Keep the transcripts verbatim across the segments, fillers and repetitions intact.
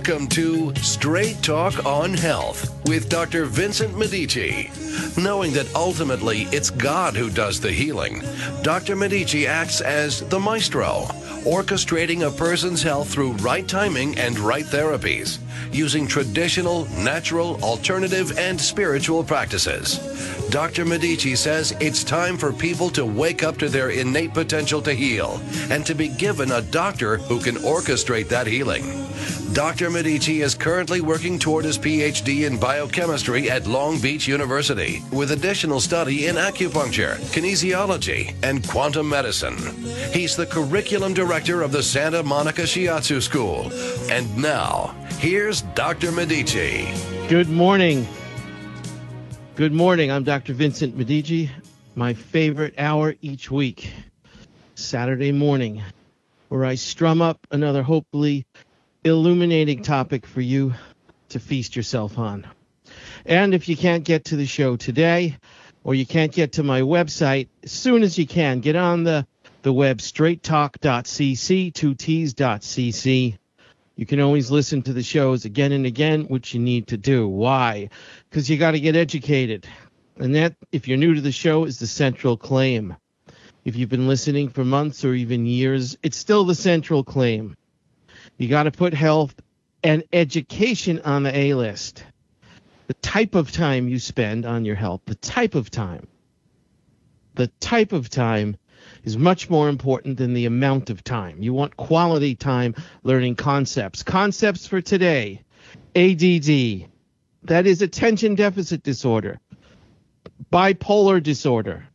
Welcome to Straight Talk on Health with Doctor Vincent Medici. Knowing that ultimately it's God who does the healing, Doctor Medici acts as the maestro, orchestrating a person's health through right timing and right therapies, using traditional, natural, alternative, and spiritual practices. Doctor Medici says it's time for people to wake up to their innate potential to heal and to be given a doctor who can orchestrate that healing. Doctor Medici is currently working toward his P H D in biochemistry at Long Beach University, with additional study in acupuncture, kinesiology, and quantum medicine. He's the curriculum director of the Santa Monica Shiatsu School. And now, here's Doctor Medici. Good morning. Good morning. I'm Doctor Vincent Medici. My favorite hour each week, Saturday morning, where I strum up another hopefully illuminating topic for you to feast yourself on. And if you can't get to the show today, or you can't get to my website, as soon as you can, get on the, the web, straight talk dot c c, two t's dot c c. You can always listen to the shows again and again, which you need to do. Why? Because you got to get educated. And that, if you're new to the show, is the central claim. If you've been listening for months or even years, it's still the central claim. You got to put health and education on the A-list. The type of time you spend on your health, the type of time, the type of time is much more important than the amount of time. You want quality time learning concepts. Concepts for today, A D D, that is attention deficit disorder, bipolar disorder,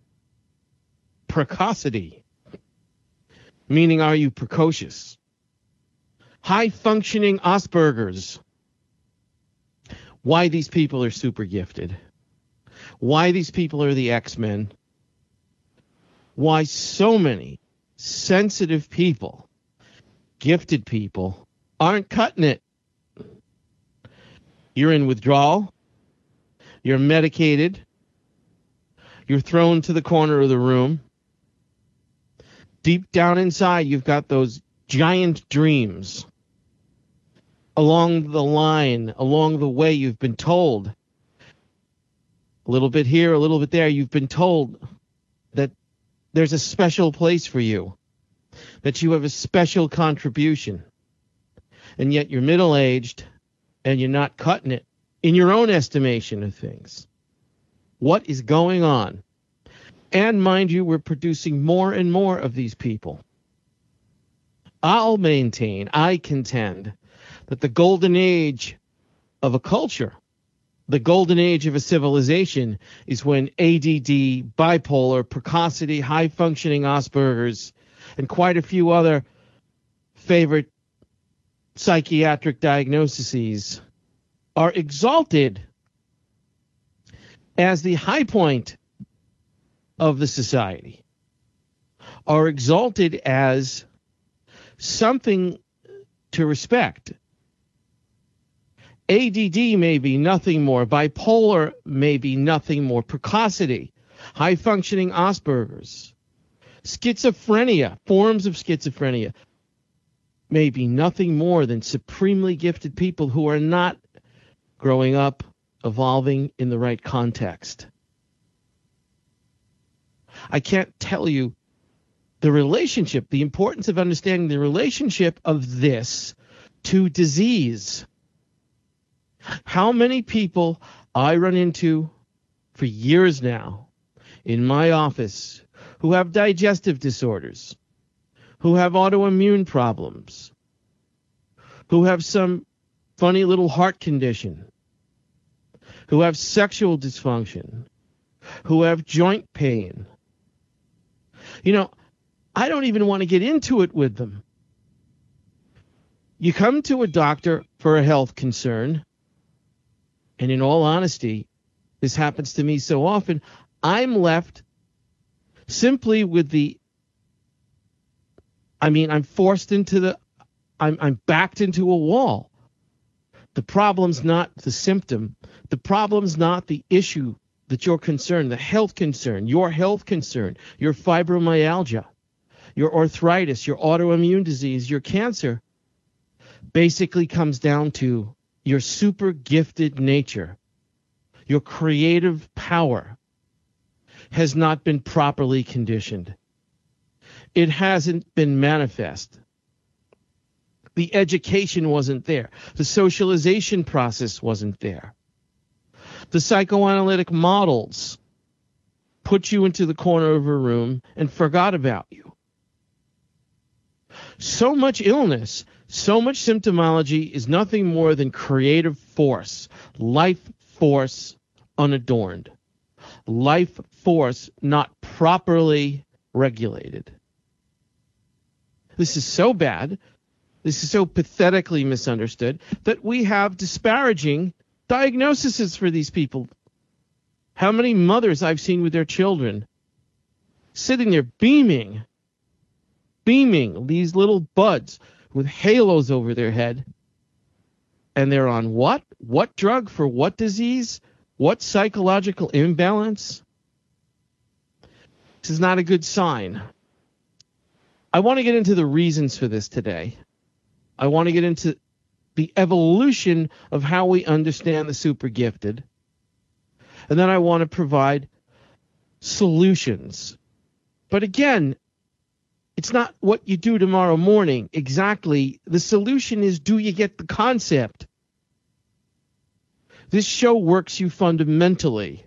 precocity, meaning are you precocious? High-functioning Asperger's. Why these people are super gifted. Why these people are the X-Men. Why so many sensitive people, gifted people, aren't cutting it. You're in withdrawal. You're medicated. You're thrown to the corner of the room. Deep down inside, you've got those giant dreams. Along the line, along the way, you've been told, a little bit here, a little bit there, you've been told that there's a special place for you, that you have a special contribution, and yet you're middle-aged and you're not cutting it in your own estimation of things. What is going on? And mind you, we're producing more and more of these people. I'll maintain, I contend, that the golden age of a culture, the golden age of a civilization, is when A D D, bipolar, precocity, high-functioning Asperger's, and quite a few other favorite psychiatric diagnoses are exalted as the high point of the society, are exalted as something to respect. A D D may be nothing more. Bipolar may be nothing more. Precocity, high-functioning Asperger's, schizophrenia, forms of schizophrenia, may be nothing more than supremely gifted people who are not growing up, evolving in the right context. I can't tell you the relationship, the importance of understanding the relationship of this to disease. How many people I run into for years now in my office who have digestive disorders, who have autoimmune problems, who have some funny little heart condition, who have sexual dysfunction, who have joint pain. You know, I don't even want to get into it with them. You come to a doctor for a health concern, and in all honesty, this happens to me so often, I'm left simply with the, I mean, I'm forced into the, I'm, I'm backed into a wall. The problem's not the symptom. The problem's not the issue that you're concerned, the health concern, your health concern, your fibromyalgia, your arthritis, your autoimmune disease, your cancer. basically comes down to your super gifted nature, your creative power has not been properly conditioned. It hasn't been manifest. The education wasn't there. The socialization process wasn't there. The psychoanalytic models put you into the corner of a room and forgot about you. So much illness, so much symptomology is nothing more than creative force, life force unadorned, life force not properly regulated. This is so bad, this is so pathetically misunderstood that we have disparaging diagnoses for these people. How many mothers I've seen with their children sitting there beaming, beaming, these little buds with halos over their head, and they're on what? What drug for what disease? What psychological imbalance? This is not a good sign. I want to get into the reasons for this today. I want to get into the evolution of how we understand the super gifted. And then I want to provide solutions. But again, it's not what you do tomorrow morning exactly. The solution is, do you get the concept? This show works you fundamentally.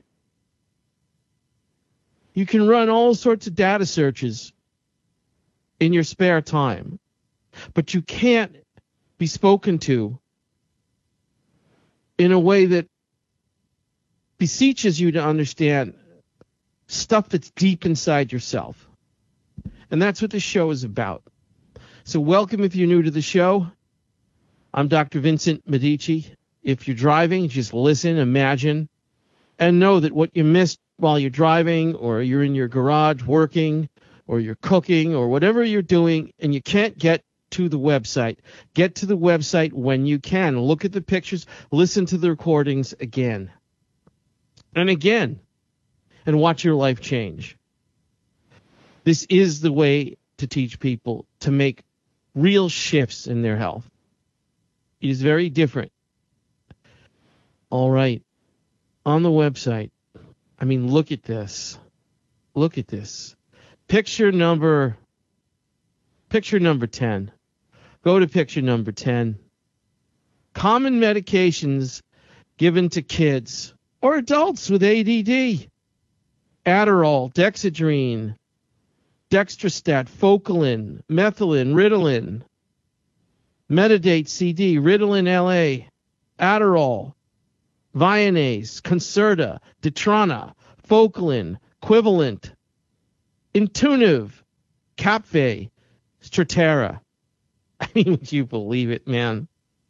You can run all sorts of data searches in your spare time, but you can't be spoken to in a way that beseeches you to understand stuff that's deep inside yourself. And that's what this show is about. So welcome if you're new to the show. I'm Doctor Vincent Medici. If you're driving, just listen, imagine, and know that what you missed while you're driving, or you're in your garage working, or you're cooking, or whatever you're doing, and you can't get to the website, get to the website when you can. Look at the pictures, listen to the recordings again and again, and watch your life change. This is the way to teach people to make real shifts in their health. It is very different. All right. On the website, I mean, look at this. Look at this. Picture number, picture number ten. Go to picture number ten. Common medications given to kids or adults with A D D. Adderall, Dexedrine, Dextrostat, Focalin, Methylene, Ritalin, Metadate C D, Ritalin L A, Adderall, Vyonase, Concerta, Detrana, Focalin, Quivalent, Intuniv, Capve, Strattera. I mean, would you believe it, man?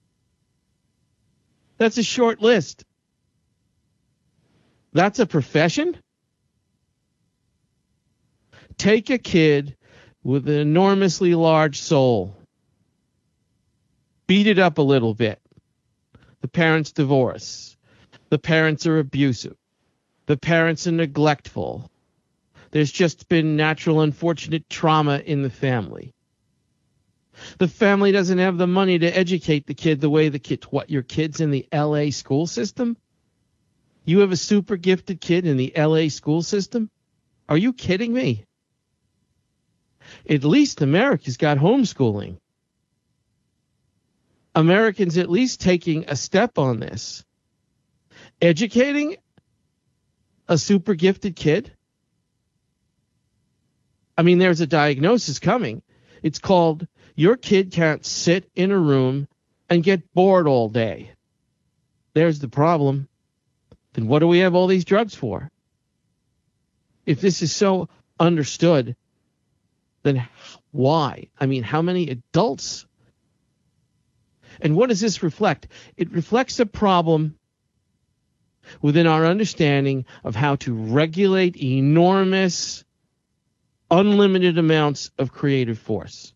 That's a short list. That's a profession? Take a kid with an enormously large soul. Beat it up a little bit. The parents divorce. The parents are abusive. The parents are neglectful. There's just been natural, unfortunate trauma in the family. The family doesn't have the money to educate the kid the way the kid, what, your kid's in the L A school system? You have a super gifted kid in the L A school system? Are you kidding me? At least America's got homeschooling. Americans at least taking a step on this. Educating a super gifted kid? I mean, there's a diagnosis coming. It's called, your kid can't sit in a room and get bored all day. There's the problem. Then what do we have all these drugs for? If this is so understood, then why? I mean, how many adults? And what does this reflect? It reflects a problem within our understanding of how to regulate enormous, unlimited amounts of creative force.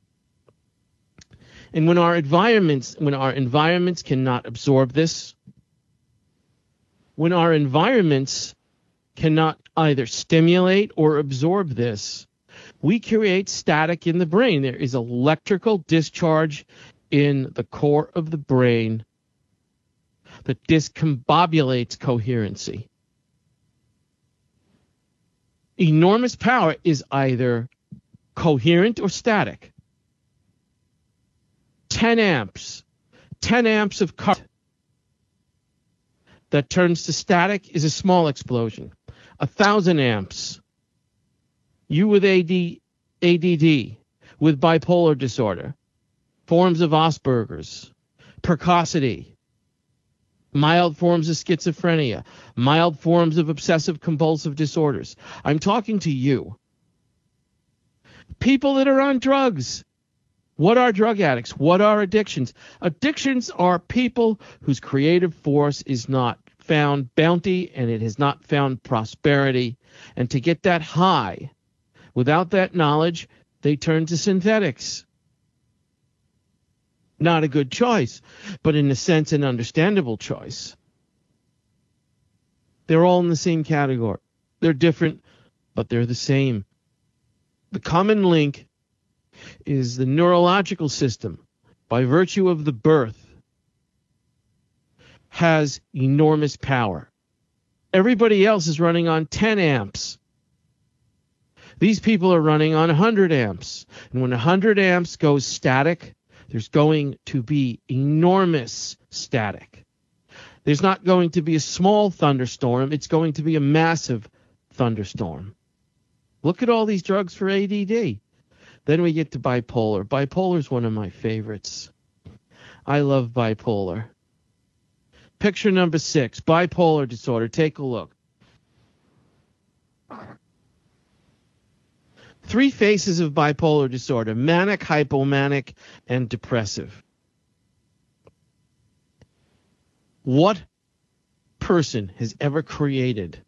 And when our environments, when our environments cannot absorb this, when our environments cannot either stimulate or absorb this, we create static in the brain. There is electrical discharge in the core of the brain that discombobulates coherency. Enormous power is either coherent or static. ten amps, ten amps of current that turns to static is a small explosion. A thousand amps. You with A D, A D D, with bipolar disorder, forms of Asperger's, precocity, mild forms of schizophrenia, mild forms of obsessive compulsive disorders. I'm talking to you. People that are on drugs. What are drug addicts? What are addictions? Addictions are people whose creative force is not found bounty and it has not found prosperity. And to get that high, without that knowledge, they turn to synthetics. Not a good choice, but in a sense an understandable choice. They're all in the same category. They're different, but they're the same. The common link is the neurological system, by virtue of the birth, has enormous power. Everybody else is running on ten amps. These people are running on one hundred amps. And when one hundred amps goes static, there's going to be enormous static. There's not going to be a small thunderstorm. It's going to be a massive thunderstorm. Look at all these drugs for A D D. Then we get to bipolar. Bipolar is one of my favorites. I love bipolar. Picture number six, bipolar disorder. Take a look. Three phases of bipolar disorder: manic, hypomanic, and depressive. What person has ever created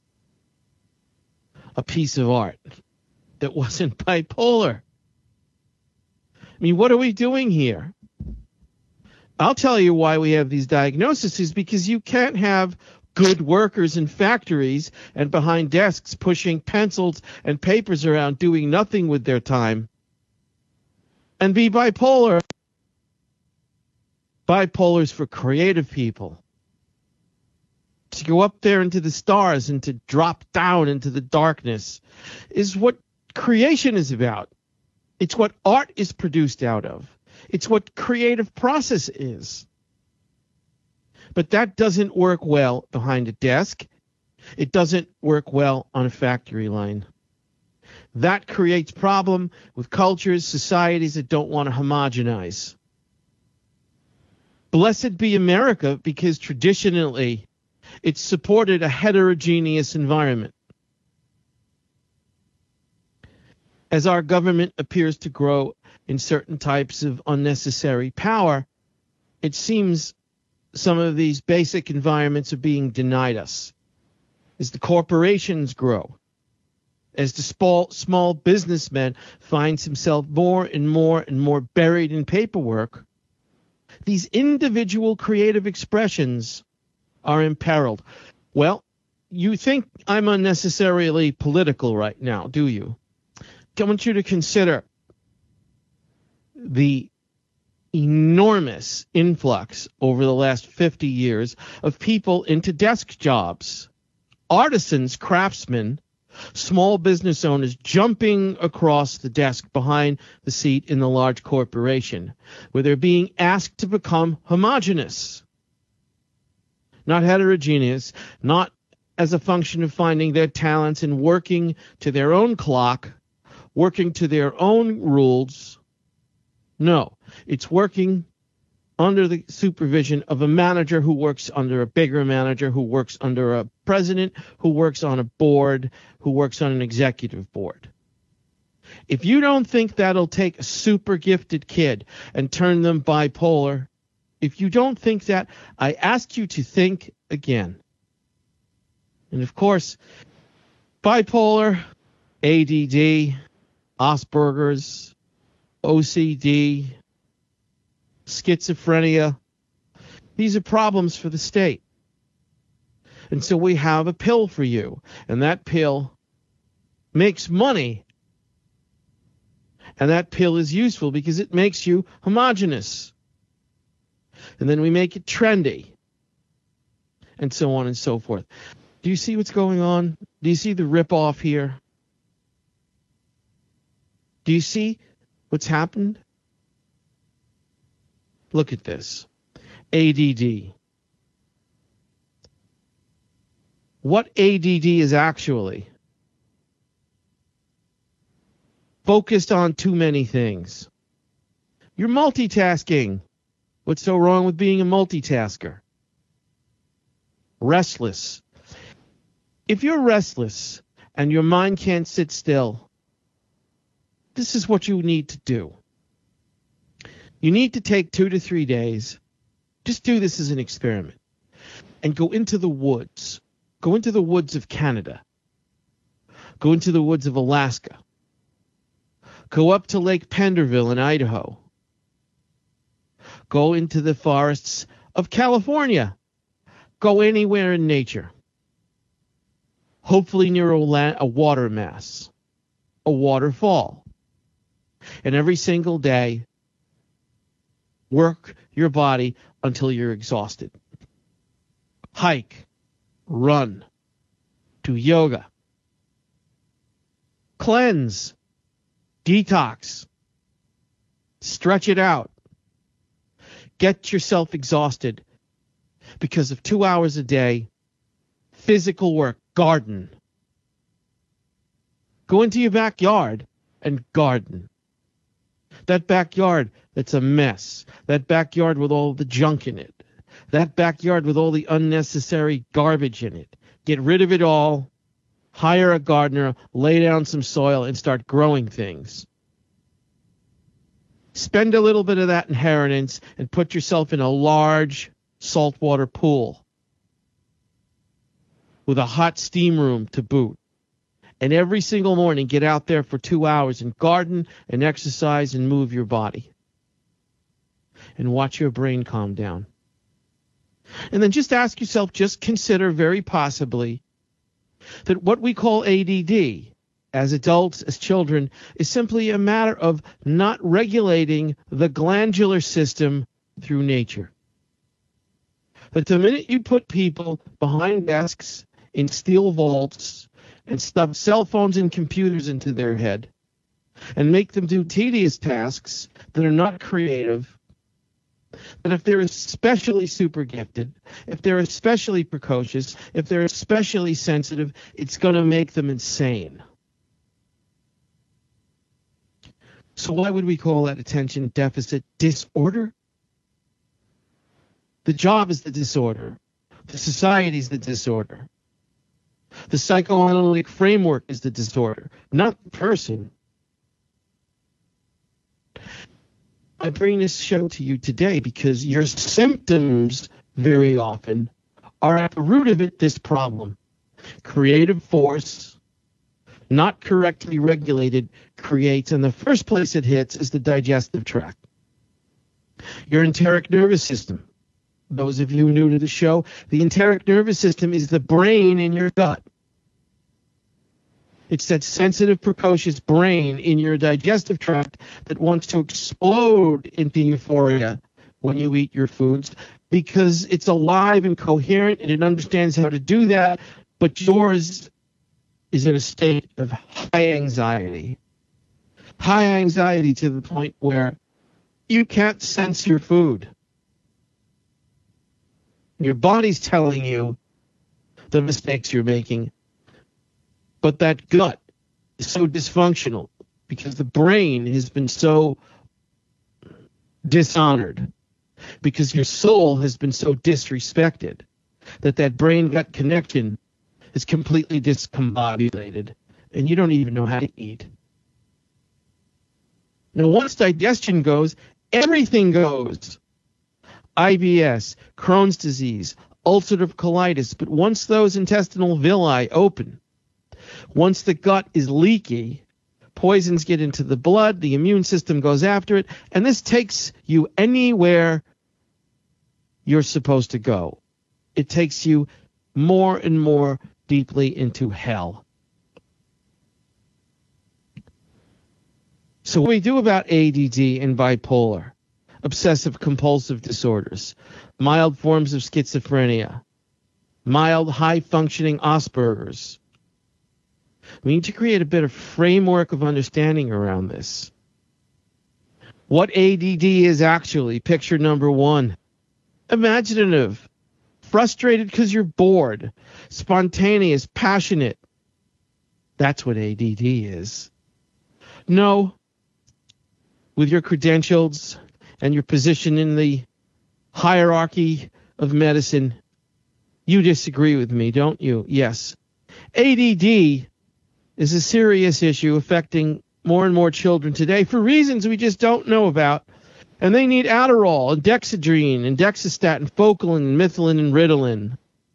a piece of art that wasn't bipolar? I mean, what are we doing here? I'll tell you why we have these diagnoses, because you can't have good workers in factories and behind desks pushing pencils and papers around doing nothing with their time and be bipolar. Bipolar's for creative people. To go up there into the stars and to drop down into the darkness is what creation is about. It's what art is produced out of. It's what creative process is. But that doesn't work well behind a desk. It doesn't work well on a factory line. That creates problem with cultures, societies that don't want to homogenize. Blessed be America, because traditionally it's supported a heterogeneous environment. As our government appears to grow in certain types of unnecessary power, it seems some of these basic environments are being denied us. As the corporations grow, as the small, small businessman finds himself more and more and more buried in paperwork, these individual creative expressions are imperiled. Well, you think I'm unnecessarily political right now, do you? I want you to consider the enormous influx over the last fifty years of people into desk jobs. Artisans, craftsmen, small business owners jumping across the desk behind the seat in the large corporation, where they're being asked to become homogeneous, not heterogeneous, not as a function of finding their talents and working to their own clock, working to their own rules. No, it's working under the supervision of a manager who works under a bigger manager, who works under a president, who works on a board, who works on an executive board. If you don't think that'll take a super gifted kid and turn them bipolar, if you don't think that, I ask you to think again. And of course, bipolar, A D D, Asperger's, O C D, schizophrenia, these are problems for the state. And so we have a pill for you, and that pill makes money. And that pill is useful because it makes you homogeneous. And then we make it trendy. And so on and so forth. Do you see what's going on? Do you see the ripoff here? Do you see what's happened? Look at this. A D D. What A D D is actually? Focused on too many things. You're multitasking. What's so wrong with being a multitasker? Restless. If you're restless and your mind can't sit still, this is what you need to do. You need to take two to three days. Just do this as an experiment. And go into the woods. Go into the woods of Canada. Go into the woods of Alaska. Go up to Lake Penderville in Idaho. Go into the forests of California. Go anywhere in nature. Hopefully near a, la- a water mass, a waterfall. And every single day, work your body until you're exhausted. Hike, run, do yoga, cleanse, detox, stretch it out. Get yourself exhausted because of two hours a day, physical work, garden. Go into your backyard and garden. That backyard that's a mess. That backyard with all the junk in it. That backyard with all the unnecessary garbage in it. Get rid of it all. Hire a gardener, lay down some soil, and start growing things. Spend a little bit of that inheritance and put yourself in a large saltwater pool with a hot steam room to boot. And every single morning, get out there for two hours and garden and exercise and move your body. And watch your brain calm down. And then just ask yourself, just consider very possibly that what we call A D D, as adults, as children, is simply a matter of not regulating the glandular system through nature. That the minute you put people behind desks in steel vaults and stuff cell phones and computers into their head and make them do tedious tasks that are not creative, that if they're especially super gifted, if they're especially precocious, if they're especially sensitive, it's going to make them insane. So why would we call that attention deficit disorder? The job is the disorder. The society is the disorder. The psychoanalytic framework is the disorder, not the person. I bring this show to you today because your symptoms very often are at the root of it this problem. Creative force, not correctly regulated, creates, and the first place it hits is the digestive tract. Your enteric nervous system. Those of you new to the show, the enteric nervous system is the brain in your gut. It's that sensitive, precocious brain in your digestive tract that wants to explode into euphoria when you eat your foods because it's alive and coherent and it understands how to do that, but yours is in a state of high anxiety. High anxiety to the point where you can't sense your food. Your body's telling you the mistakes you're making, but that gut is so dysfunctional because the brain has been so dishonored, because your soul has been so disrespected, that that brain-gut connection is completely discombobulated, and you don't even know how to eat. Now, once digestion goes, everything goes. I B S, Crohn's disease, ulcerative colitis. But once those intestinal villi open, once the gut is leaky, poisons get into the blood, the immune system goes after it, and this takes you anywhere you're supposed to go. It takes you more and more deeply into hell. So what do we do about A D D and bipolar? obsessive compulsive disorders, mild forms of schizophrenia, mild high-functioning Asperger's. We need to create a better framework of understanding around this. What A D D is actually, picture number one. Imaginative, frustrated because you're bored, spontaneous, passionate. That's what A D D is. No, with your credentials and your position in the hierarchy of medicine, you disagree with me, don't you? Yes. A D D is a serious issue affecting more and more children today for reasons we just don't know about. And they need Adderall and Dexedrine and Dexistat and Focalin and Mythilin and Ritalin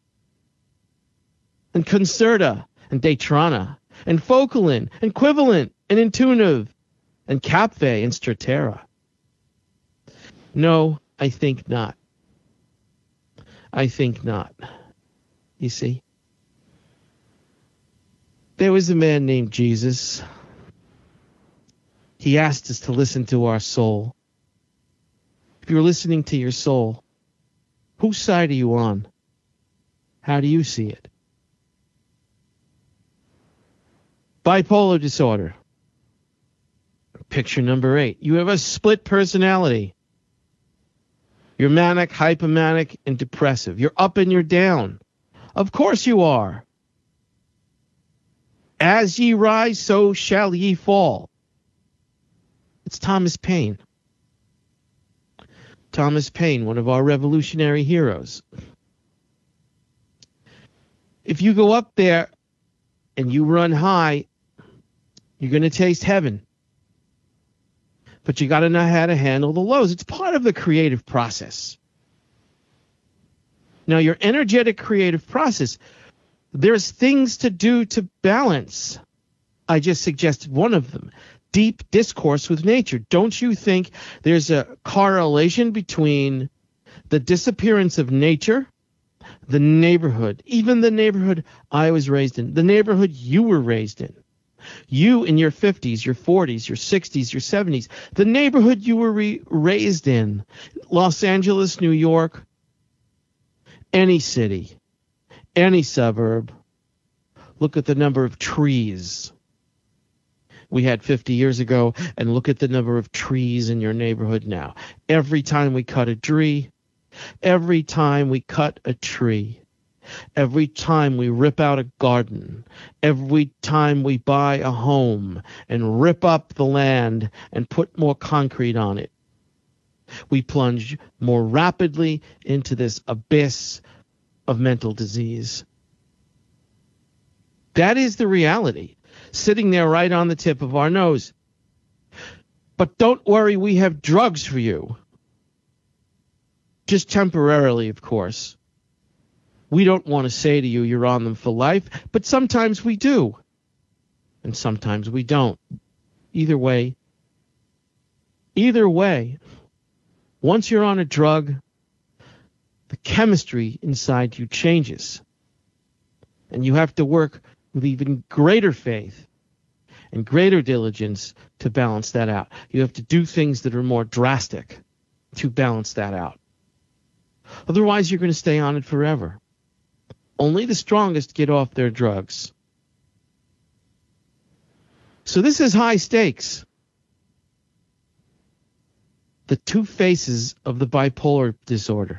and Concerta and Daytrana and Focalin and Quivalent and Intuitive and Capve and Strattera. No, I think not. I think not. You see? There was a man named Jesus. He asked us to listen to our soul. If you're listening to your soul, whose side are you on? How do you see it? Bipolar disorder. Picture number eight. You have a split personality. You're manic, hypomanic, and depressive. You're up and you're down. Of course you are. As ye rise, so shall ye fall. It's Thomas Paine. Thomas Paine, one of our revolutionary heroes. If you go up there and you run high, you're going to taste heaven. But you got to know how to handle the lows. It's part of the creative process. Now, your energetic creative process, there's things to do to balance. I just suggested one of them. Deep discourse with nature. Don't you think there's a correlation between the disappearance of nature, the neighborhood, even the neighborhood I was raised in, the neighborhood you were raised in, you in your fifties, your forties, your sixties, your seventies, the neighborhood you were re- raised in, Los Angeles, New York, any city, any suburb. Look at the number of trees we had fifty years ago, and look at the number of trees in your neighborhood now. Every time we cut a tree, every time we cut a tree, every time we rip out a garden, every time we buy a home and rip up the land and put more concrete on it, we plunge more rapidly into this abyss of mental disease. That is the reality, sitting there right on the tip of our nose. But don't worry, we have drugs for you. Just temporarily, of course. We don't want to say to you you're on them for life, but sometimes we do. And sometimes we don't. Either way, either way, once you're on a drug, the chemistry inside you changes. And you have to work with even greater faith and greater diligence to balance that out. You have to do things that are more drastic to balance that out. Otherwise, you're going to stay on it forever. Only the strongest get off their drugs. So this is high stakes. The two faces of the bipolar disorder.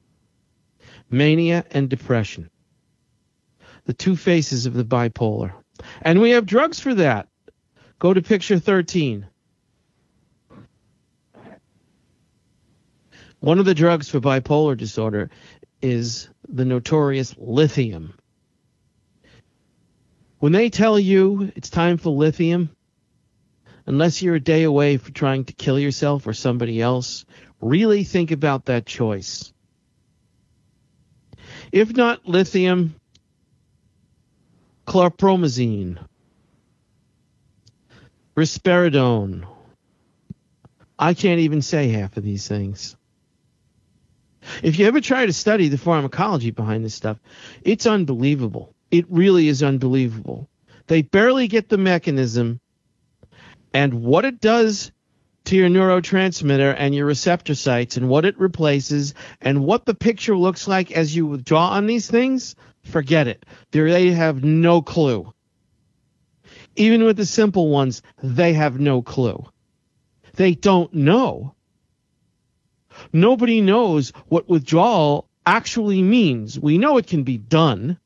Mania and depression. The two faces of the bipolar. And we have drugs for that. Go to picture thirteen. One of the drugs for bipolar disorder is the notorious lithium. When they tell you it's time for lithium, unless you're a day away from trying to kill yourself or somebody else, really think about that choice. If not lithium, chlorpromazine, risperidone. I can't even say half of these things. If you ever try to study the pharmacology behind this stuff, it's unbelievable. It really is unbelievable. They barely get the mechanism and what it does to your neurotransmitter and your receptor sites and what it replaces and what the picture looks like as you withdraw on these things, forget it. They have no clue. Even with the simple ones, they have no clue. They don't know. Nobody knows what withdrawal actually means. We know it can be done.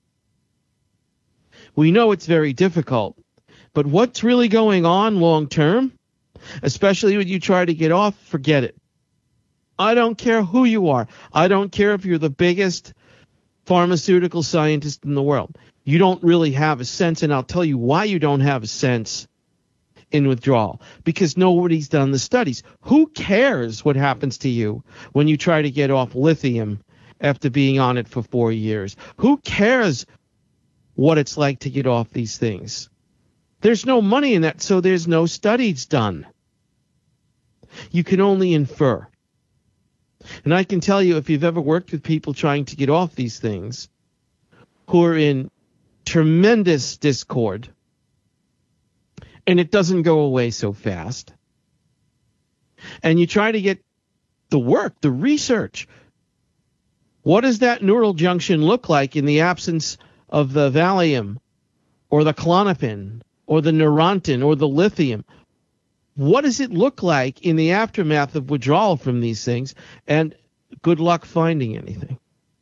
We know it's very difficult. But what's really going on long term, especially when you try to get off, forget it. I don't care who you are. I don't care if you're the biggest pharmaceutical scientist in the world. You don't really have a sense, and I'll tell you why you don't have a sense in withdrawal. Because nobody's done the studies. Who cares what happens to you when you try to get off lithium after being on it for four years? Who cares what it's like to get off these things? There's no money in that, so there's no studies done. You can only infer. And I can tell you, if you've ever worked with people trying to get off these things who are in tremendous discord, and it doesn't go away so fast, and you try to get the work, the research, what does that neural junction look like in the absence of the Valium or the Klonopin or the Neurontin or the lithium? What does it look like in the aftermath of withdrawal from these things? And good luck finding anything.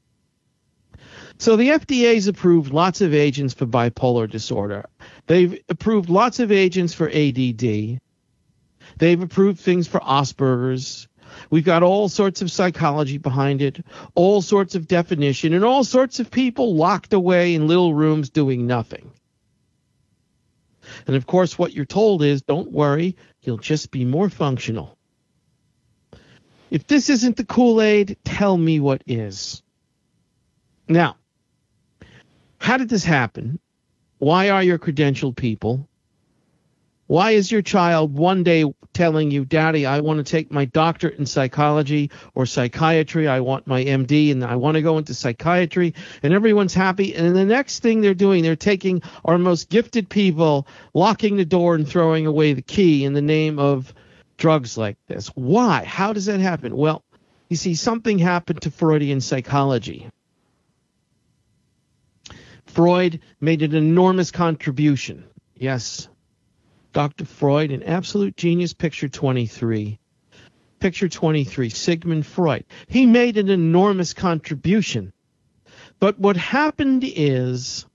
So the F D A's approved lots of agents for bipolar disorder. They've approved lots of agents for A D D. They've approved things for Asperger's. We've got all sorts of psychology behind it, all sorts of definition, and all sorts of people locked away in little rooms doing nothing. And of course, what you're told is, don't worry, you'll just be more functional. If this isn't the Kool-Aid, tell me what is. Now, how did this happen? Why are your credentialed people? Why is your child one day telling you, Daddy, I want to take my doctorate in psychology or psychiatry. I want my M D and I want to go into psychiatry, and everyone's happy. And the next thing they're doing, they're taking our most gifted people, locking the door and throwing away the key in the name of drugs like this. Why? How does that happen? Well, you see, something happened to Freudian psychology. Freud made an enormous contribution. Yes, Doctor Freud, an absolute genius. Picture twenty-three. Picture twenty-three, Sigmund Freud. He made an enormous contribution. But what happened is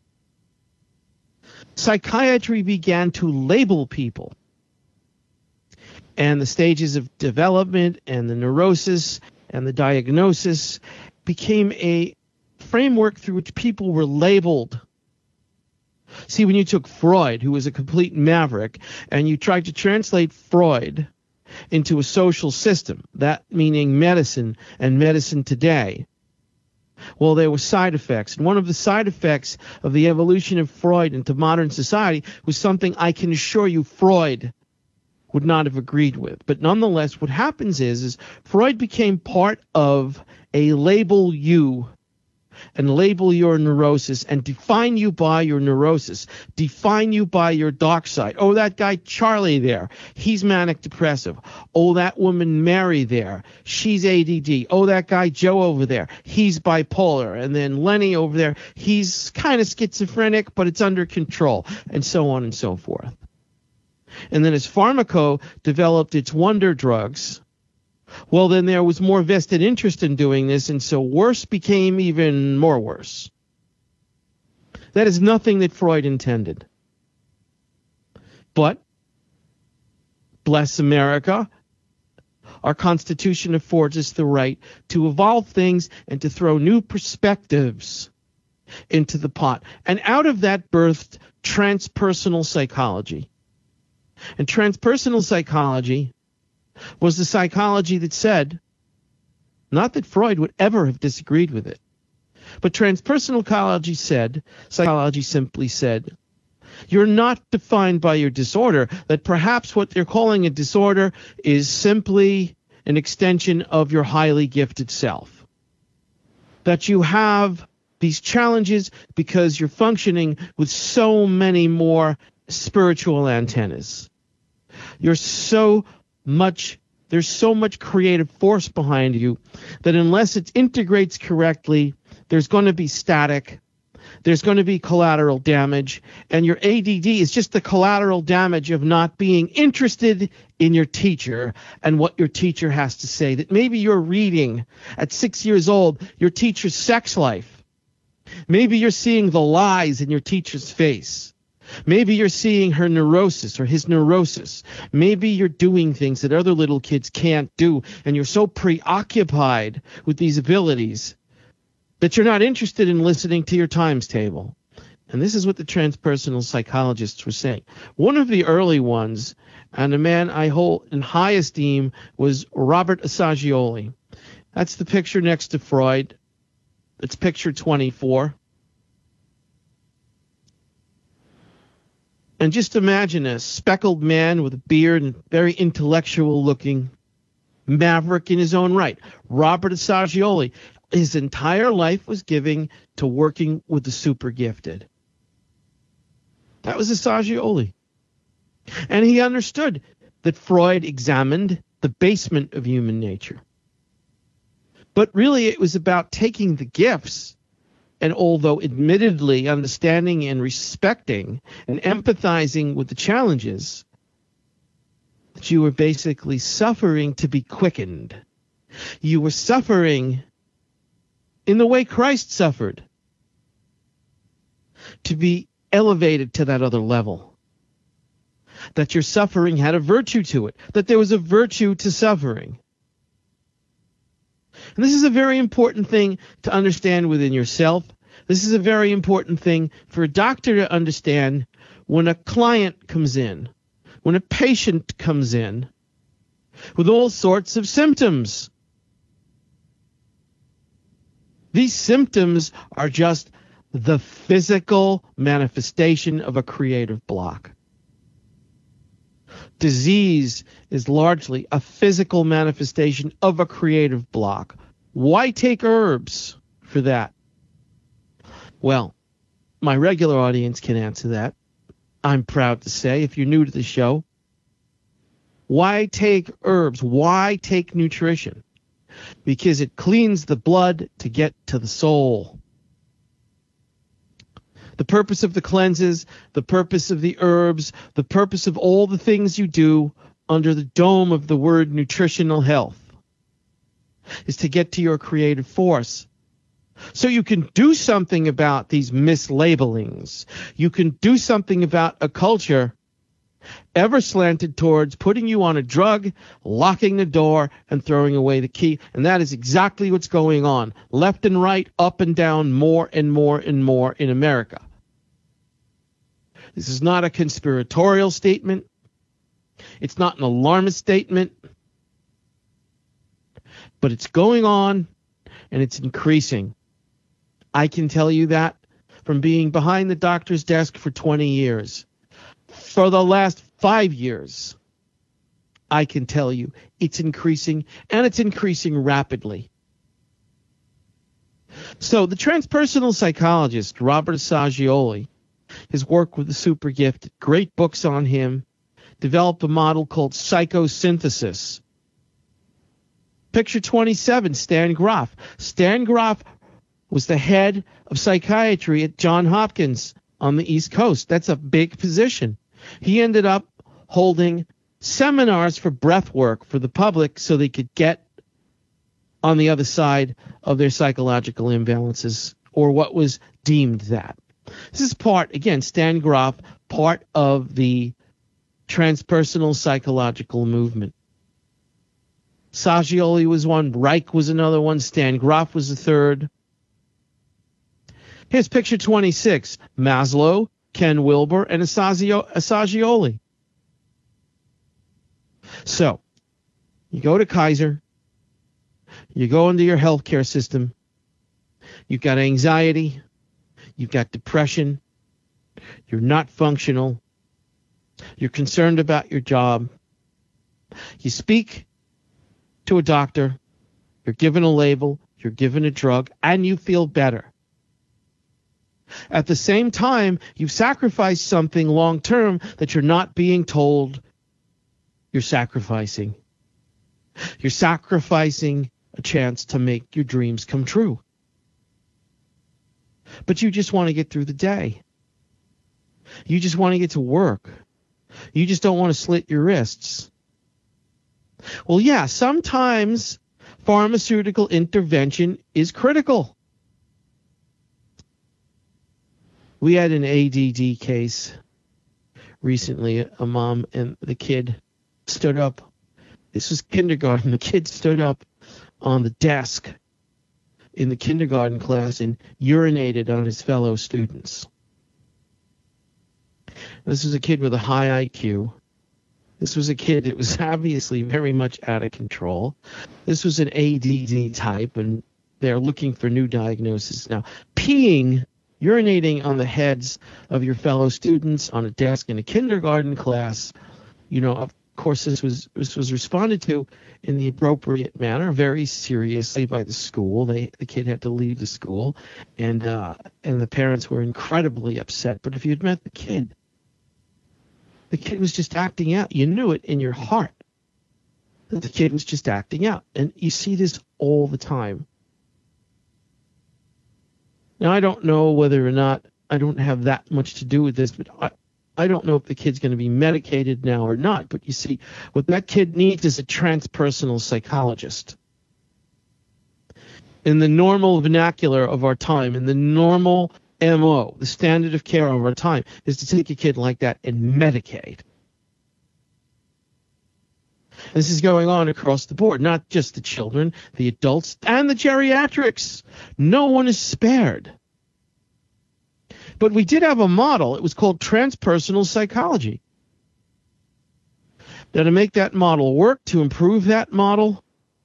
psychiatry began to label people. And the stages of development and the neurosis and the diagnosis became a framework through which people were labeled. See, when you took Freud, who was a complete maverick, and you tried to translate Freud into a social system, that meaning medicine and medicine today, well, there were side effects. And one of the side effects of the evolution of Freud into modern society was something I can assure you Freud would not have agreed with. But nonetheless, what happens is, is Freud became part of a label you and label your neurosis and define you by your neurosis, define you by your dark side. Oh, that guy Charlie there, he's manic depressive. Oh, that woman Mary there, she's A D D. Oh, that guy Joe over there, he's bipolar. And then Lenny over there, he's kind of schizophrenic, but it's under control, and so on and so forth. And then as Pharmaco developed its wonder drugs, well, then there was more vested interest in doing this, and so worse became even more worse. That is nothing that Freud intended. But, bless America, our Constitution affords us the right to evolve things and to throw new perspectives into the pot. And out of that birthed transpersonal psychology. And transpersonal psychology was the psychology that said, not that Freud would ever have disagreed with it, but transpersonal psychology said, psychology simply said, you're not defined by your disorder, that perhaps what they're calling a disorder is simply an extension of your highly gifted self. That you have these challenges because you're functioning with so many more spiritual antennas. You're so much, there's so much creative force behind you that unless it integrates correctly, there's going to be static. There's going to be collateral damage, and your A D D is just the collateral damage of not being interested in your teacher and what your teacher has to say. That maybe you're reading at six years old your teacher's sex life. Maybe you're seeing the lies in your teacher's face. Maybe you're seeing her neurosis or his neurosis. Maybe you're doing things that other little kids can't do, and you're so preoccupied with these abilities that you're not interested in listening to your times table. And this is what the transpersonal psychologists were saying. One of the early ones, and a man I hold in high esteem, was Robert Assagioli. That's the picture next to Freud. It's picture twenty-four. And just imagine a speckled man with a beard and very intellectual looking maverick in his own right. Robert Assagioli. His entire life was given to working with the super gifted. That was Assagioli. And he understood that Freud examined the basement of human nature. But really it was about taking the gifts, and although admittedly understanding and respecting and empathizing with the challenges, that you were basically suffering to be quickened. You were suffering in the way Christ suffered, to be elevated to that other level. That your suffering had a virtue to it, that there was a virtue to suffering. And this is a very important thing to understand within yourself. This is a very important thing for a doctor to understand when a client comes in, when a patient comes in with all sorts of symptoms. These symptoms are just the physical manifestation of a creative block. Disease is largely a physical manifestation of a creative block. Why take herbs for that? Well, my regular audience can answer that. I'm proud to say, if you're new to the show, why take herbs? Why take nutrition? Because it cleans the blood to get to the soul. The purpose of the cleanses, the purpose of the herbs, the purpose of all the things you do under the dome of the word nutritional health is to get to your creative force. So you can do something about these mislabelings. You can do something about a culture ever slanted towards putting you on a drug, locking the door, and throwing away the key. And that is exactly what's going on, left and right, up and down, more and more and more in America. This is not a conspiratorial statement. It's not an alarmist statement. But it's going on, and it's increasing. I can tell you that from being behind the doctor's desk for twenty years. For the last five years, I can tell you it's increasing, and it's increasing rapidly. So the transpersonal psychologist, Robert Assagioli, his work with the super gifted, great books on him, developed a model called psychosynthesis. Picture twenty-seven, Stan Grof. Stan Grof was the head of psychiatry at Johns Hopkins on the East Coast. That's a big position. He ended up holding seminars for breath work for the public so they could get on the other side of their psychological imbalances, or what was deemed that. This is part, again, Stan Grof, part of the transpersonal psychological movement. Assagioli was one, Reich was another one, Stan Grof was the third. Here's picture twenty-six, Maslow, Ken Wilber, and Assagioli. So, you go to Kaiser, you go into your healthcare system, you've got anxiety, you've got depression, you're not functional, you're concerned about your job, you speak to a doctor, you're given a label, you're given a drug, and you feel better. At the same time, you've sacrificed something long-term that you're not being told you're sacrificing. You're sacrificing a chance to make your dreams come true. But you just want to get through the day. You just want to get to work. You just don't want to slit your wrists. Well, yeah, sometimes pharmaceutical intervention is critical. We had an A D D case recently. A mom and the kid stood up. This was kindergarten. The kid stood up on the desk in the kindergarten class and urinated on his fellow students. This was a kid with a high I Q. This was a kid that was obviously very much out of control. This was an A D D type, and they're looking for new diagnosis now. Peeing, urinating on the heads of your fellow students on a desk in a kindergarten class, you know, of course, this was this was responded to in the appropriate manner, very seriously by the school. They the kid had to leave the school, and uh, and the parents were incredibly upset. But if you'd met the kid, the kid was just acting out. You knew it in your heart that the kid was just acting out, and you see this all the time. Now, I don't know whether or not I don't have that much to do with this, but I. I don't know if the kid's going to be medicated now or not, but you see, what that kid needs is a transpersonal psychologist. In the normal vernacular of our time, in the normal M O, the standard of care of our time, is to take a kid like that and medicate. This is going on across the board, not just the children, the adults, and the geriatrics. No one is spared. But we did have a model. It was called transpersonal psychology. Now, to make that model work, to improve that model,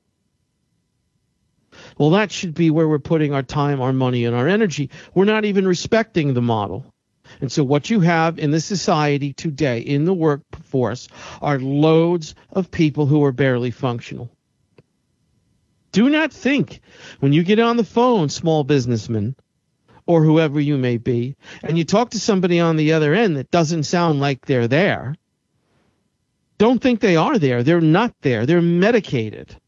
well, that should be where we're putting our time, our money, and our energy. We're not even respecting the model. And so what you have in the society today, in the workforce, are loads of people who are barely functional. Do not think when you get on the phone, small businessman, or whoever you may be, and you talk to somebody on the other end that doesn't sound like they're there, don't think they are there. They're not there. They're medicated.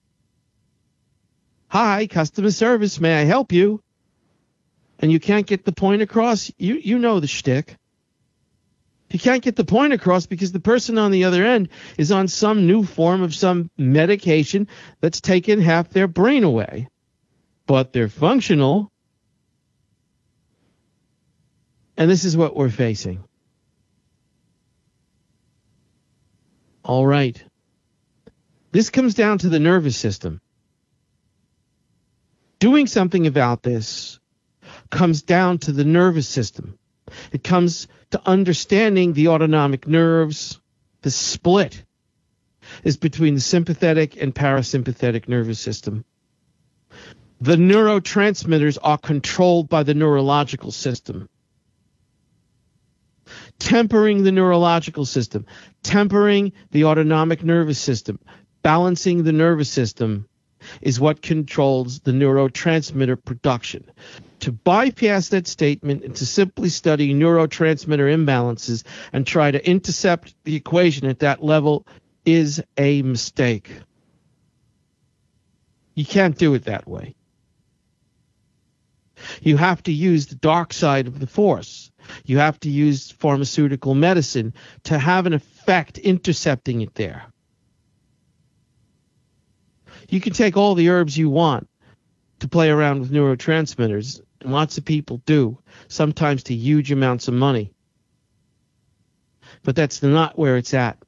Hi, customer service, may I help you? And you can't get the point across. You you know the shtick. You can't get the point across because the person on the other end is on some new form of some medication that's taken half their brain away. But they're functional. And this is what we're facing. All right. This comes down to the nervous system. Doing something about this comes down to the nervous system. It comes to understanding the autonomic nerves. The split is between the sympathetic and parasympathetic nervous system. The neurotransmitters are controlled by the neurological system. Tempering the neurological system, tempering the autonomic nervous system, balancing the nervous system is what controls the neurotransmitter production. To bypass that statement and to simply study neurotransmitter imbalances and try to intercept the equation at that level is a mistake. You can't do it that way. You have to use the dark side of the force. You have to use pharmaceutical medicine to have an effect intercepting it there. You can take all the herbs you want to play around with neurotransmitters, and lots of people do, sometimes to huge amounts of money. But that's not where it's at.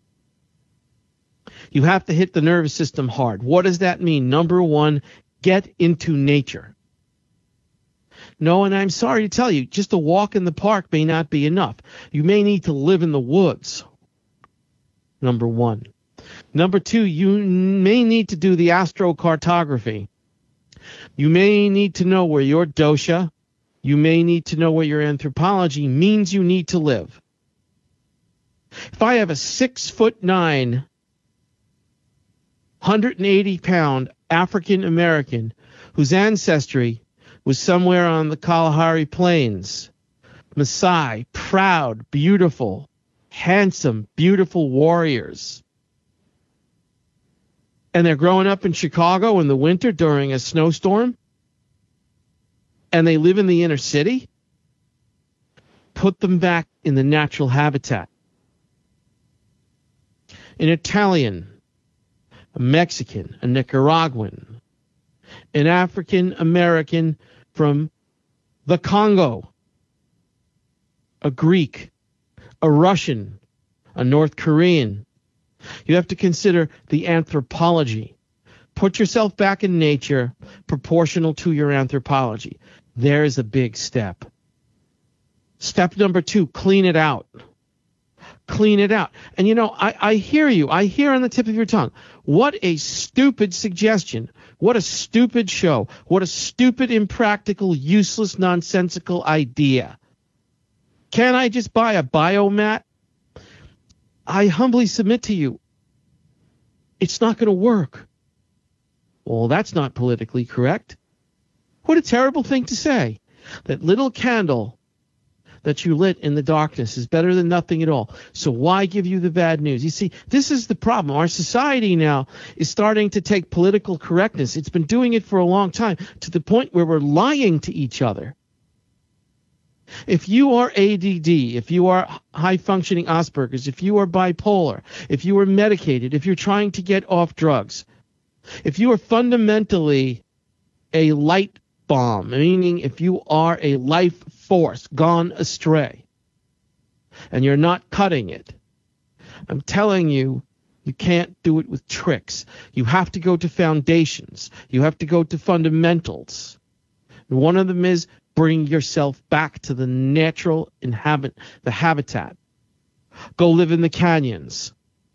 You have to hit the nervous system hard. What does that mean? Number one, get into nature. No, and I'm sorry to tell you, just a walk in the park may not be enough. You may need to live in the woods, number one. Number two, you may need to do the astrocartography. You may need to know where your dosha, you may need to know where your anthropology means you need to live. If I have a six foot nine, one hundred eighty pound African American whose ancestry was somewhere on the Kalahari Plains, Maasai, proud, beautiful, handsome, beautiful warriors, and they're growing up in Chicago in the winter during a snowstorm, and they live in the inner city, put them back in the natural habitat. An Italian, a Mexican, a Nicaraguan, an African American from the Congo, a Greek, a Russian, a North Korean. You have to consider the anthropology. Put yourself back in nature proportional to your anthropology. There's a big step. Step number two, clean it out. Clean it out. And you know, I, I hear you. I hear on the tip of your tongue. What a stupid suggestion. What a stupid show. What a stupid, impractical, useless, nonsensical idea. Can I just buy a biomat? I humbly submit to you, it's not going to work. Well, that's not politically correct. What a terrible thing to say. That little candle that you lit in the darkness is better than nothing at all. So why give you the bad news? You see, this is the problem. Our society now is starting to take political correctness. It's been doing it for a long time to the point where we're lying to each other. If you are A D D, if you are high-functioning Asperger's, if you are bipolar, if you are medicated, if you're trying to get off drugs, if you are fundamentally a light bomb, meaning if you are a life force gone astray and you're not cutting it, I'm telling you, you can't do it with tricks. You have to go to foundations. You have to go to fundamentals. And one of them is bring yourself back to the natural inhabit, the habitat. Go live in the canyons.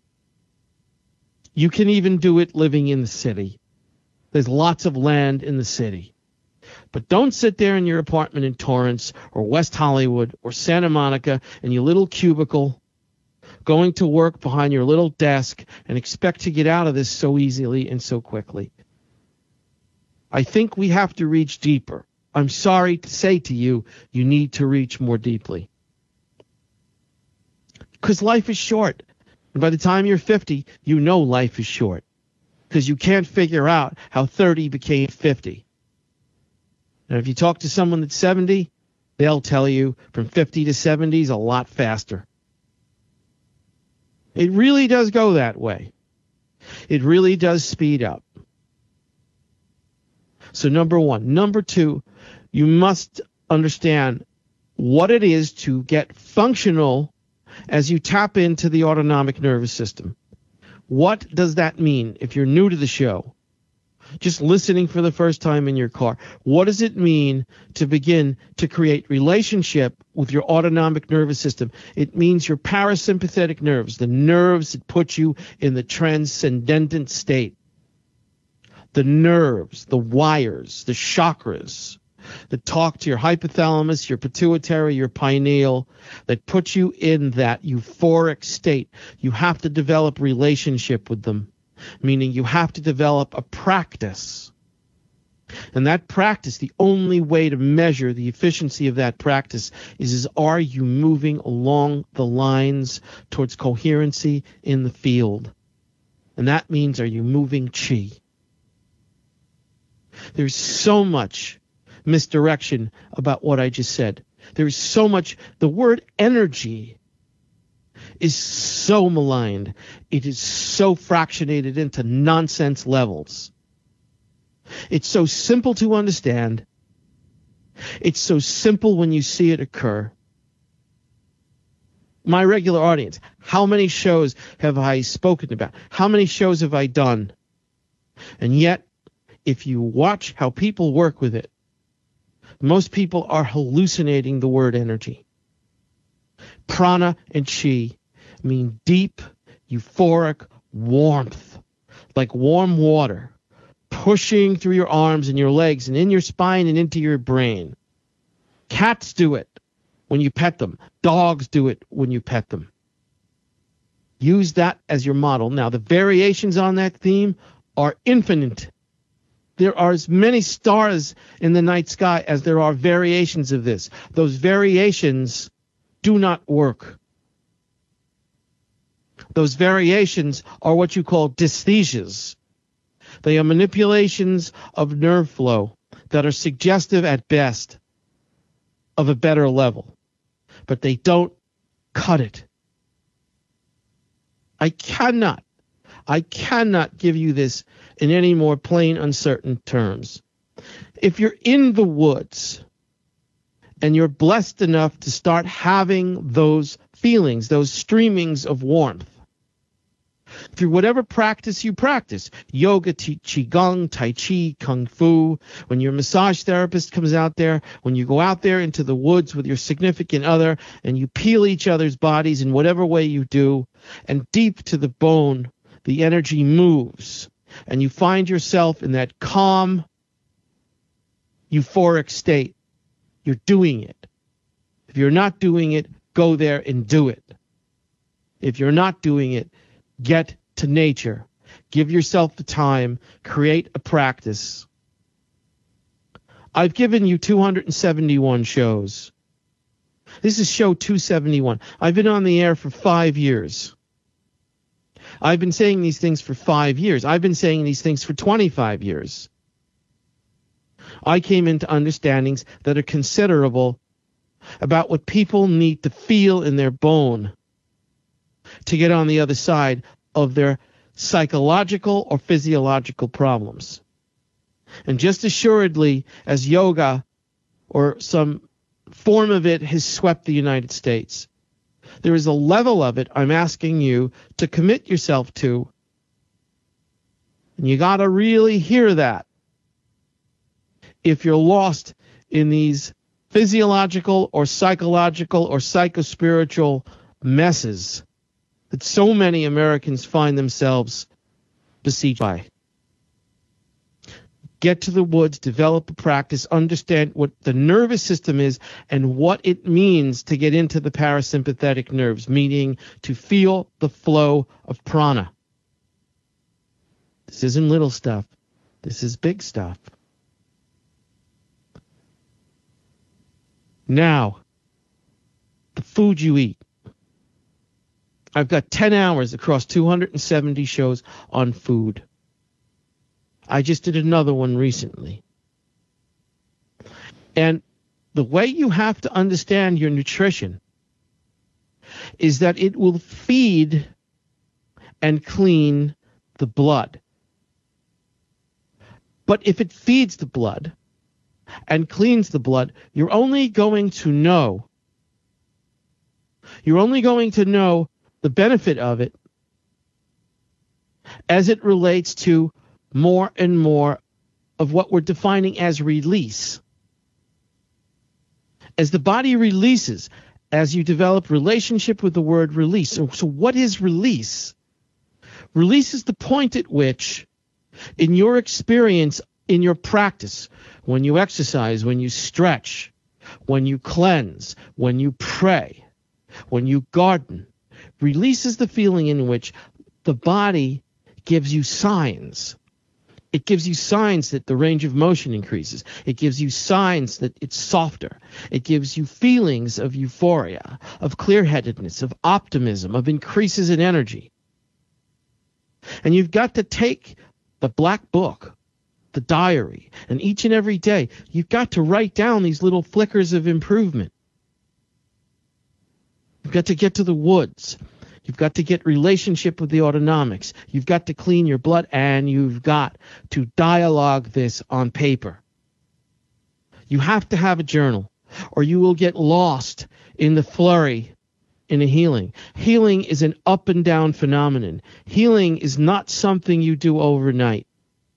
You can even do it living in the city. There's lots of land in the city. But don't sit there in your apartment in Torrance or West Hollywood or Santa Monica in your little cubicle, going to work behind your little desk and expect to get out of this so easily and so quickly. I think we have to reach deeper. I'm sorry to say to you, you need to reach more deeply. Because life is short. And by the time you're fifty, you know life is short. Because you can't figure out how thirty became fifty. And if you talk to someone that's seventy, they'll tell you from fifty to seventy is a lot faster. It really does go that way. It really does speed up. So number one. Number two, you must understand what it is to get functional as you tap into the autonomic nervous system. What does that mean if you're new to the show? Just listening for the first time in your car. What does it mean to begin to create relationship with your autonomic nervous system? It means your parasympathetic nerves, the nerves that put you in the transcendent state. The nerves, the wires, the chakras that talk to your hypothalamus, your pituitary, your pineal, that put you in that euphoric state. You have to develop relationship with them, meaning you have to develop a practice. And that practice, the only way to measure the efficiency of that practice is, is are you moving along the lines towards coherency in the field? And that means, are you moving chi? There's so much misdirection about what I just said. There's so much. The word energy is so maligned. It is so fractionated into nonsense levels. It's so simple to understand. It's so simple when you see it occur. My regular audience, how many shows have I spoken about? How many shows have I done? And yet, if you watch how people work with it, most people are hallucinating the word energy. Prana and chi mean deep, euphoric warmth, like warm water, pushing through your arms and your legs and in your spine and into your brain. Cats do it when you pet them. Dogs do it when you pet them. Use that as your model. Now, the variations on that theme are infinite. There are as many stars in the night sky as there are variations of this. Those variations do not work. Those variations are what you call dysthesias. They are manipulations of nerve flow that are suggestive at best of a better level, but they don't cut it. I cannot, I cannot give you this in any more plain, uncertain terms. If you're in the woods and you're blessed enough to start having those feelings, those streamings of warmth, through whatever practice you practice, yoga, qigong, tai chi, kung fu, when your massage therapist comes out there, when you go out there into the woods with your significant other and you peel each other's bodies in whatever way you do, and deep to the bone, the energy moves, and you find yourself in that calm, euphoric state. You're doing it. If you're not doing it, go there and do it. If you're not doing it, get to nature. Give yourself the time. Create a practice. I've given you two hundred seventy-one shows. This is show two seventy-one. I've been on the air for five years. I've been saying these things for five years. I've been saying these things for twenty-five years. I came into understandings that are considerable about what people need to feel in their bone to get on the other side of their psychological or physiological problems. And just assuredly as yoga or some form of it has swept the United States, there is a level of it I'm asking you to commit yourself to. And you got to really hear that if you're lost in these physiological or psychological or psychospiritual messes that so many Americans find themselves besieged by. Get to the woods, develop a practice, understand what the nervous system is and what it means to get into the parasympathetic nerves, meaning to feel the flow of prana. This isn't little stuff. This is big stuff. Now, the food you eat. I've got ten hours across two hundred seventy shows on food. I just did another one recently. And the way you have to understand your nutrition is that it will feed and clean the blood. But if it feeds the blood and cleans the blood, you're only going to know, you're only going to know the benefit of it as it relates to more and more of what we're defining as release. As the body releases, as you develop relationship with the word release. So, so what is release? Release is the point at which, in your experience, in your practice, when you exercise, when you stretch, when you cleanse, when you pray, when you garden, release is the feeling in which the body gives you signs. It gives you signs that the range of motion increases. It gives you signs that it's softer. It gives you feelings of euphoria, of clear-headedness, of optimism, of increases in energy. And you've got to take the black book, the diary, and each and every day, you've got to write down these little flickers of improvement. You've got to get to the woods. You've got to get relationship with the autonomics. You've got to clean your blood, and you've got to dialogue this on paper. You have to have a journal, or you will get lost in the flurry in a healing. Healing is an up and down phenomenon. Healing is not something you do overnight.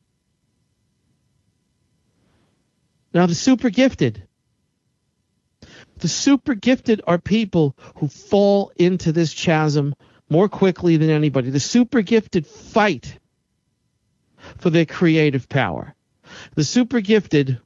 Now, the super gifted. The super gifted are people who fall into this chasm more quickly than anybody. The super gifted fight for their creative power. The super gifted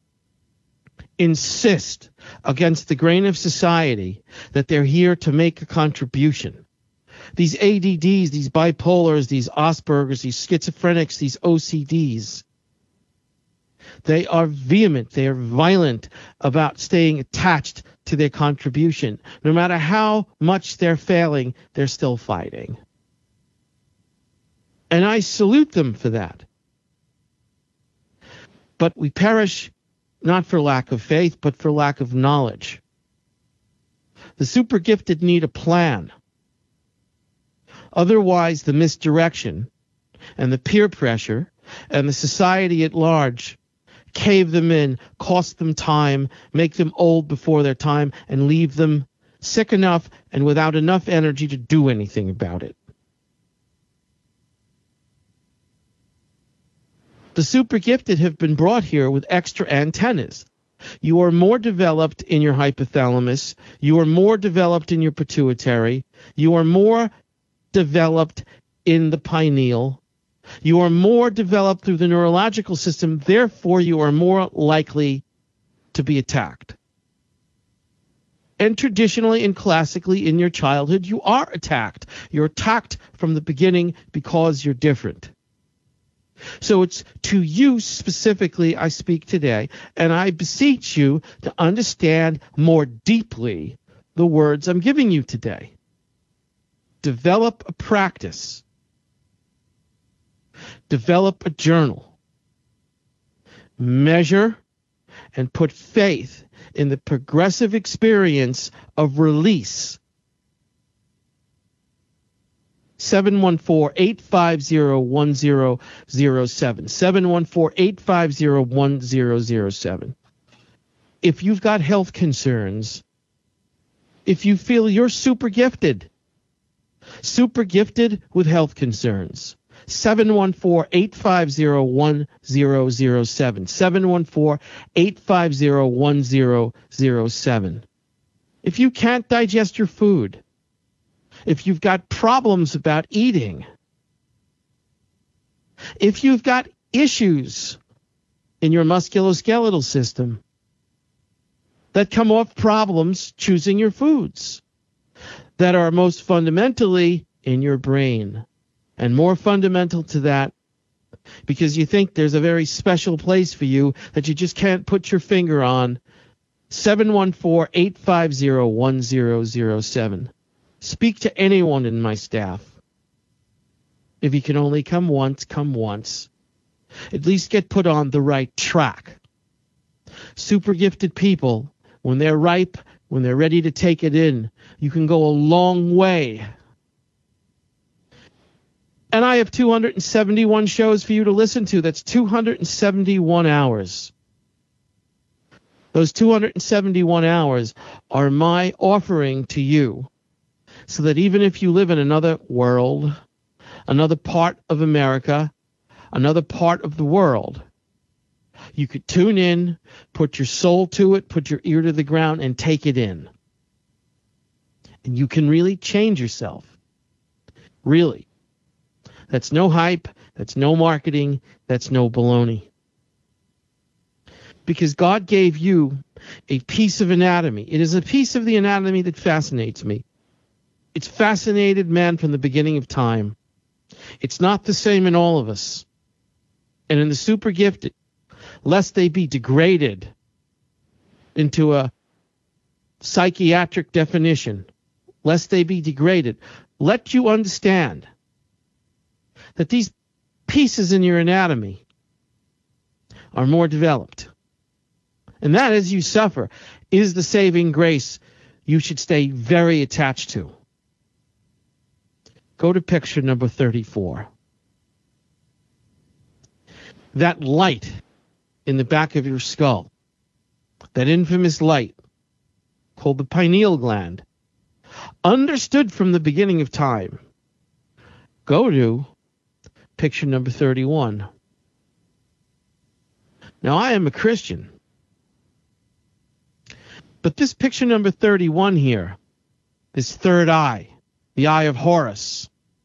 insist against the grain of society that they're here to make a contribution. These A D Ds, these bipolars, these Aspergers, these schizophrenics, these O C Ds, they are vehement, they are violent about staying attached to their contribution. No matter how much they're failing, they're still fighting. And I salute them for that. But we perish not for lack of faith, but for lack of knowledge. The super gifted need a plan. Otherwise, the misdirection and the peer pressure and the society at large cave them in, cost them time, make them old before their time, and leave them sick enough and without enough energy to do anything about it. The super gifted have been brought here with extra antennas. You are more developed in your hypothalamus. You are more developed in your pituitary. You are more developed in the pineal. You are more developed through the neurological system. Therefore, you are more likely to be attacked. And traditionally and classically in your childhood, you are attacked. You're attacked from the beginning because you're different. So it's to you specifically I speak today, and I beseech you to understand more deeply the words I'm giving you today. Develop a practice. Develop a journal. Measure and put faith in the progressive experience of release. seven one four, eight five zero, one zero zero seven. seven one four, eight five zero, one zero zero seven. If you've got health concerns, if you feel you're super gifted, super gifted with health concerns, seven one four, eight five zero, one zero zero seven. seven one four, eight five zero, one zero zero seven. If you can't digest your food, if you've got problems about eating, if you've got issues in your musculoskeletal system that come off problems choosing your foods, that are most fundamentally in your brain, and more fundamental to that, because you think there's a very special place for you that you just can't put your finger on, seven one four, eight five zero, one zero zero seven. Speak to anyone in my staff. If you can only come once, come once. At least get put on the right track. Super gifted people, when they're ripe, when they're ready to take it in, you can go a long way. And I have two hundred seventy-one shows for you to listen to. That's two hundred seventy-one hours. Those two hundred seventy-one hours are my offering to you, so that even if you live in another world, another part of America, another part of the world, you could tune in, put your soul to it, put your ear to the ground, and take it in. And you can really change yourself. Really. That's no hype. That's no marketing. That's no baloney. Because God gave you a piece of anatomy. It is a piece of the anatomy that fascinates me. It's fascinated man from the beginning of time. It's not the same in all of us. And in the super gifted, lest they be degraded into a psychiatric definition, lest they be degraded, let you understand that these pieces in your anatomy are more developed. And that, as you suffer, is the saving grace you should stay very attached to. Go to picture number thirty-four. That light in the back of your skull, that infamous light called the pineal gland, understood from the beginning of time. Go to picture number thirty-one. Now, I am a Christian, but this picture number thirty-one here, this third eye, the eye of Horus,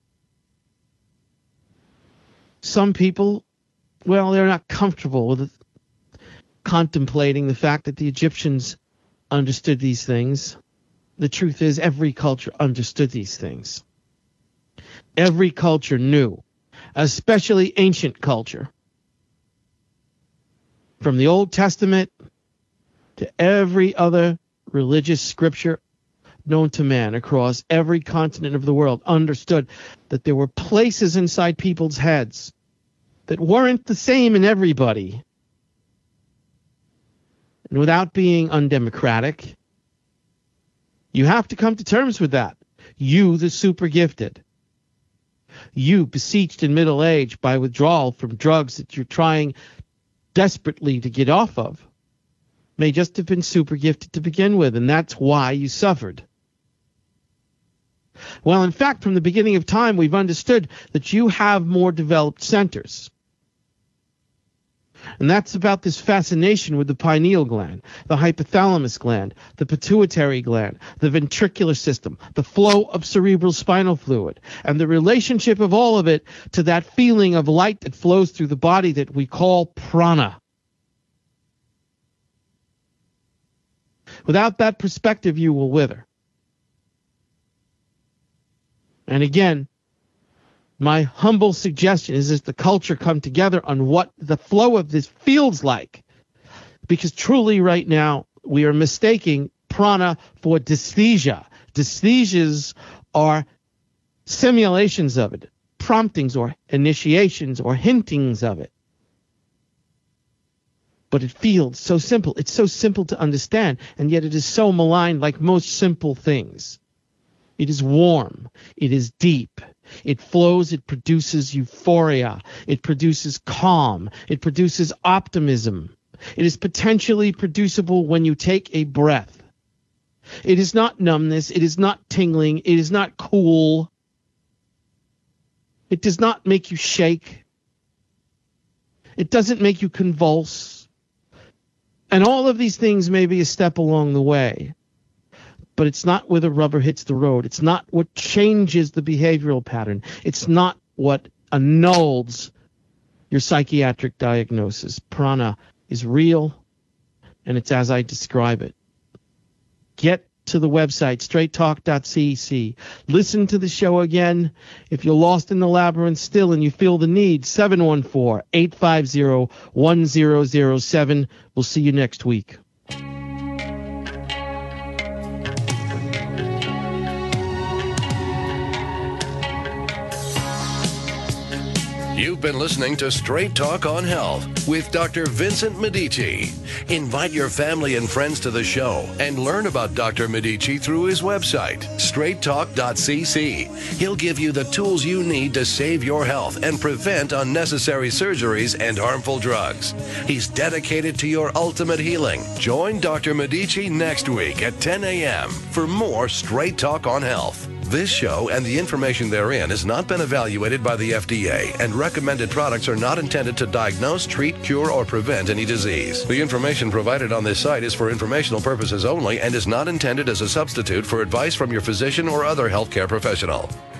some people, well, they're not comfortable with it, contemplating the fact that the Egyptians understood these things. The truth is, every culture understood these things. Every culture knew, especially ancient culture. From the Old Testament to every other religious scripture known to man across every continent of the world, understood that there were places inside people's heads that weren't the same in everybody, And without being undemocratic, you have to come to terms with that. You, the super gifted. You, beseeched in middle age by withdrawal from drugs that you're trying desperately to get off of, may just have been super gifted to begin with, and that's why you suffered. Well, in fact, from the beginning of time, we've understood that you have more developed centers. And that's about this fascination with the pineal gland, the hypothalamus gland, the pituitary gland, the ventricular system, the flow of cerebral spinal fluid, and the relationship of all of it to that feeling of light that flows through the body that we call prana. Without that perspective, you will wither. And again, my humble suggestion is that the culture come together on what the flow of this feels like. Because truly right now, we are mistaking prana for dysthesia. Dysthesias are simulations of it, promptings or initiations or hintings of it. But it feels so simple. It's so simple to understand, and yet it is so maligned like most simple things. It is warm. It is deep. It flows. It produces euphoria. It produces calm. It produces optimism. It is potentially producible when you take a breath. It is not numbness. It is not tingling. It is not cool. It does not make you shake. It doesn't make you convulse. And all of these things may be a step along the way. But it's not where the rubber hits the road. It's not what changes the behavioral pattern. It's not what annuls your psychiatric diagnosis. Prana is real, and it's as I describe it. Get to the website, straight talk dot c c. Listen to the show again. If you're lost in the labyrinth still and you feel the need, seven one four, eight five zero, one zero zero seven. We'll see you next week. You've been listening to Straight Talk on Health with Doctor Vincent Medici. Invite your family and friends to the show and learn about Doctor Medici through his website, straight talk dot c c. He'll give you the tools you need to save your health and prevent unnecessary surgeries and harmful drugs. He's dedicated to your ultimate healing. Join Doctor Medici next week at ten a.m. for more Straight Talk on Health. This show and the information therein has not been evaluated by the F D A, and recommended products are not intended to diagnose, treat, cure, or prevent any disease. The information provided on this site is for informational purposes only and is not intended as a substitute for advice from your physician or other healthcare professional.